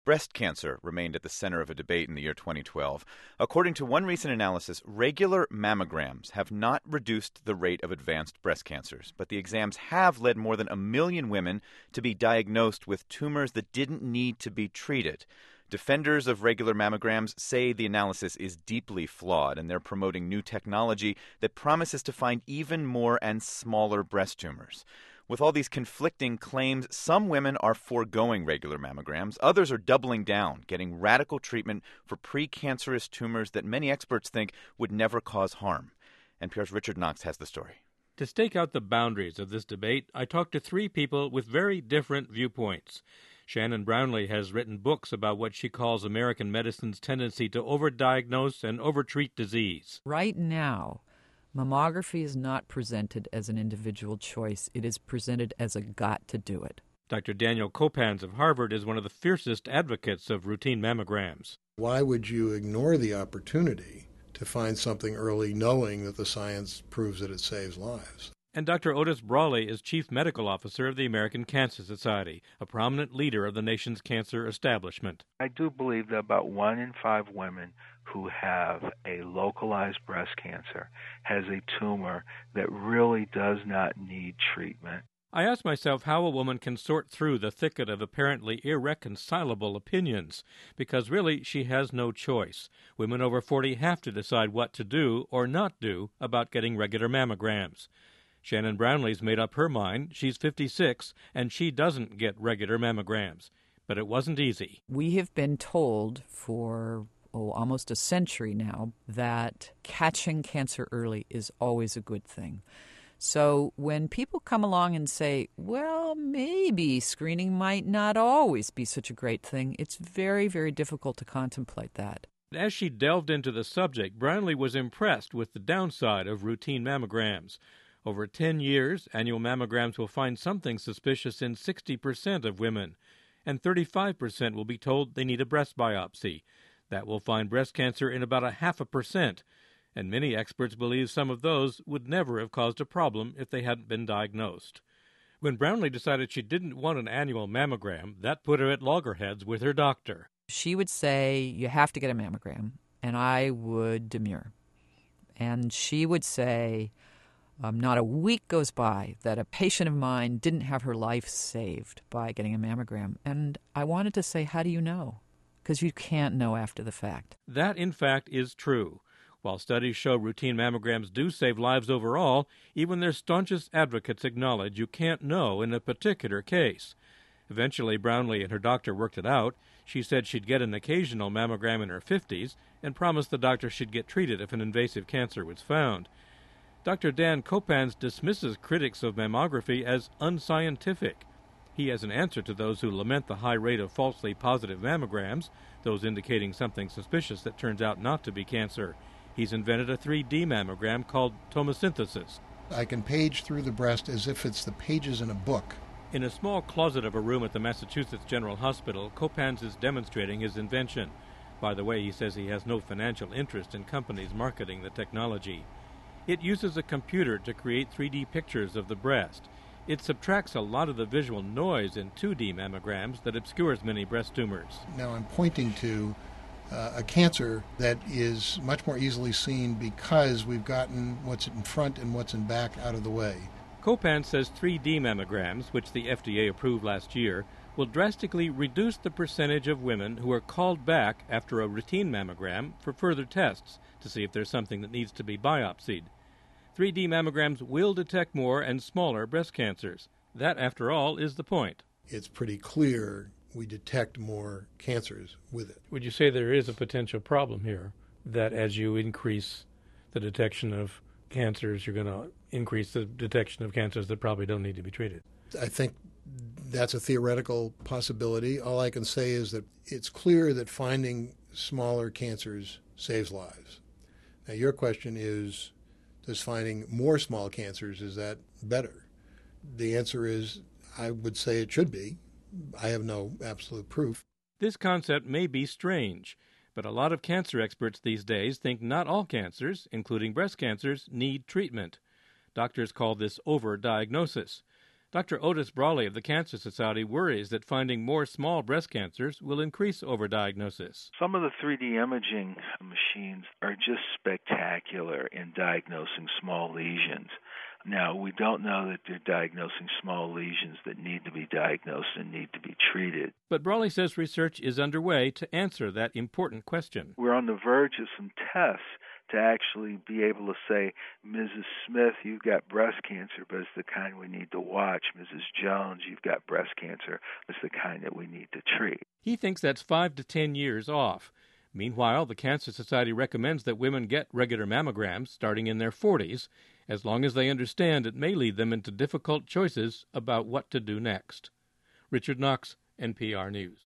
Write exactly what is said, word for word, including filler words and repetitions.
breast cancer remained at the center of a debate in the year twenty twelve. According to one recent analysis, regular mammograms have not reduced the rate of advanced breast cancers, but the exams have led more than a million women to be diagnosed with tumors that didn't need to be treated. Defenders of regular mammograms say the analysis is deeply flawed, and they're promoting new technology that promises to find even more and smaller breast tumors. With all these conflicting claims, some women are foregoing regular mammograms. Others are doubling down, getting radical treatment for precancerous tumors that many experts think would never cause harm. N P R's Richard Knox has the story. To stake out the boundaries of this debate, I talked to three people with very different viewpoints. Shannon Brownlee has written books about what she calls American medicine's tendency to overdiagnose and overtreat disease. Right now, mammography is not presented as an individual choice. It is presented as a got to do it. Doctor Daniel Kopans of Harvard is one of the fiercest advocates of routine mammograms. Why would you ignore the opportunity to find something early knowing that the science proves that it saves lives? And Doctor Otis Brawley is Chief Medical Officer of the American Cancer Society, a prominent leader of the nation's cancer establishment. I do believe that about one in five women who have a localized breast cancer has a tumor that really does not need treatment. I ask myself how a woman can sort through the thicket of apparently irreconcilable opinions, because really she has no choice. Women over forty have to decide what to do or not do about getting regular mammograms. Shannon Brownlee's made up her mind. She's fifty-six, and she doesn't get regular mammograms. But it wasn't easy. We have been told for oh, almost a century now that catching cancer early is always a good thing. So when people come along and say, well, maybe screening might not always be such a great thing, it's very, very difficult to contemplate that. As she delved into the subject, Brownlee was impressed with the downside of routine mammograms. Over ten years, annual mammograms will find something suspicious in sixty percent of women, and thirty-five percent will be told they need a breast biopsy. That will find breast cancer in about a half a percent, and many experts believe some of those would never have caused a problem if they hadn't been diagnosed. When Brownlee decided she didn't want an annual mammogram, that put her at loggerheads with her doctor. She would say, you have to get a mammogram, and I would demur. And she would say, Um, not a week goes by that a patient of mine didn't have her life saved by getting a mammogram. And I wanted to say, how do you know? Because you can't know after the fact. That, in fact, is true. While studies show routine mammograms do save lives overall, even their staunchest advocates acknowledge you can't know in a particular case. Eventually, Brownlee and her doctor worked it out. She said she'd get an occasional mammogram in her fifties and promised the doctor she'd get treated if an invasive cancer was found. Doctor Dan Kopans dismisses critics of mammography as unscientific. He has an answer to those who lament the high rate of falsely positive mammograms, those indicating something suspicious that turns out not to be cancer. He's invented a three D mammogram called tomosynthesis. I can page through the breast as if it's the pages in a book. In a small closet of a room at the Massachusetts General Hospital, Kopans is demonstrating his invention. By the way, he says he has no financial interest in companies marketing the technology. It uses a computer to create three D pictures of the breast. It subtracts a lot of the visual noise in two D mammograms that obscures many breast tumors. Now I'm pointing to uh, a cancer that is much more easily seen because we've gotten what's in front and what's in back out of the way. Kopans says three D mammograms, which the F D A approved last year, will drastically reduce the percentage of women who are called back after a routine mammogram for further tests to see if there's something that needs to be biopsied. three D mammograms will detect more and smaller breast cancers. That, after all, is the point. It's pretty clear we detect more cancers with it. Would you say there is a potential problem here, that as you increase the detection of cancers, you're going to increase the detection of cancers that probably don't need to be treated? I think that's a theoretical possibility. All I can say is that it's clear that finding smaller cancers saves lives. Now, your question is, does finding more small cancers, is that better? The answer is, I would say it should be. I have no absolute proof. This concept may be strange, but a lot of cancer experts these days think not all cancers, including breast cancers, need treatment. Doctors call this overdiagnosis. Doctor Otis Brawley of the Cancer Society worries that finding more small breast cancers will increase overdiagnosis. Some of the three D imaging machines are just spectacular in diagnosing small lesions. Now, we don't know that they're diagnosing small lesions that need to be diagnosed and need to be treated. But Brawley says research is underway to answer that important question. We're on the verge of some tests to actually be able to say, Missus Smith, you've got breast cancer, but it's the kind we need to watch. Missus Jones, you've got breast cancer, but it's the kind that we need to treat. He thinks that's five to ten years off. Meanwhile, the Cancer Society recommends that women get regular mammograms starting in their forties, as long as they understand it may lead them into difficult choices about what to do next. Richard Knox, N P R News.